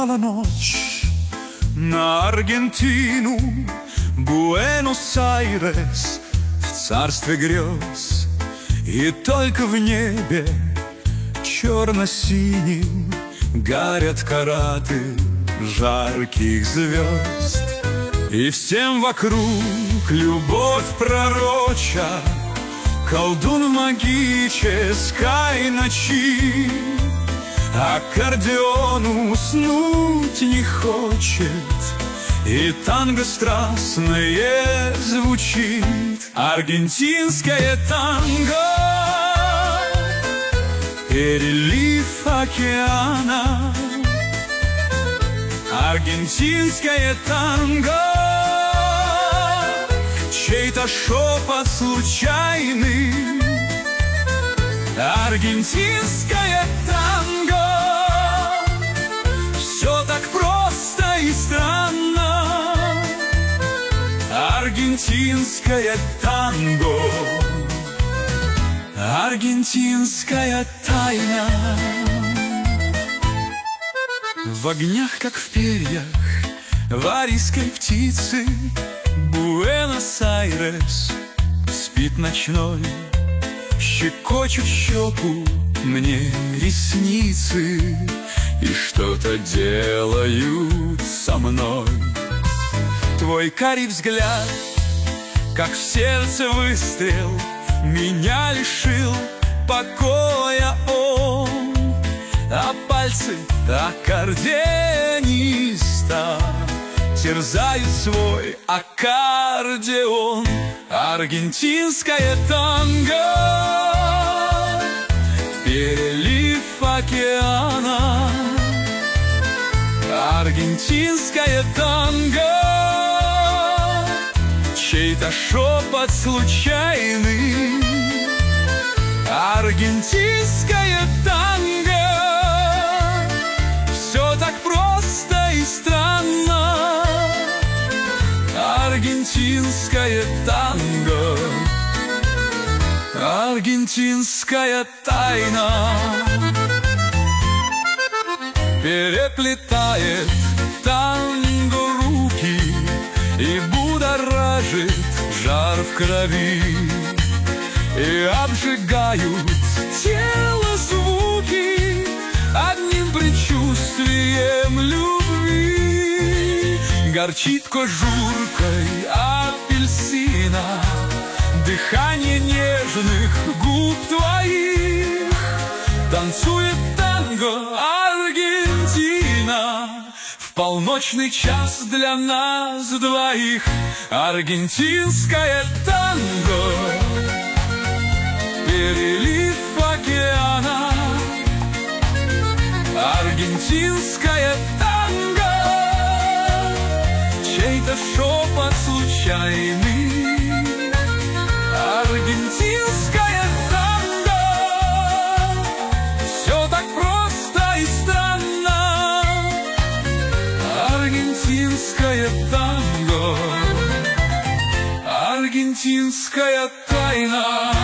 Упала ночь на Аргентину, Буэнос-Айрес в царстве грез, и только в небе черно-синим горят караты жарких звезд. И всем вокруг любовь пророча, колдун магической ночи. Аккордеон уснуть не хочет, и танго страстное звучит. Аргентинское танго, перелив океана. Аргентинское танго, чей-то шепот случайный. Аргентинское танго, все так просто и странно. Аргентинское танго, аргентинская тайна. В огнях, как в перьях варийской птицы, Буэнос-Айрес спит ночной. Щекочут щеку мне ресницы и что-то делают со мной. Твой карий взгляд, как в сердце выстрел, меня лишил покоя он. А пальцы аккордеониста терзают свой аккордеон. Аргентинское танго, перелив океана. Аргентинское танго, чей-то шепот случайный. Аргентинское танго, все так просто и странно. Аргентинское танго, аргентинская тайна. Переплетает танго руки и будоражит жар в крови, и обжигают тело звуки одним предчувствием любви. Горчит кожуркой апельсина дыхание нежных губ твоих. Танцует танго Аргентина в полночный час для нас двоих. Аргентинское танго, перелив океана. Аргентинское танго, чей-то шепот случайный. Аргентинское танго, все так просто и странно. Аргентинское танго, аргентинская тайна.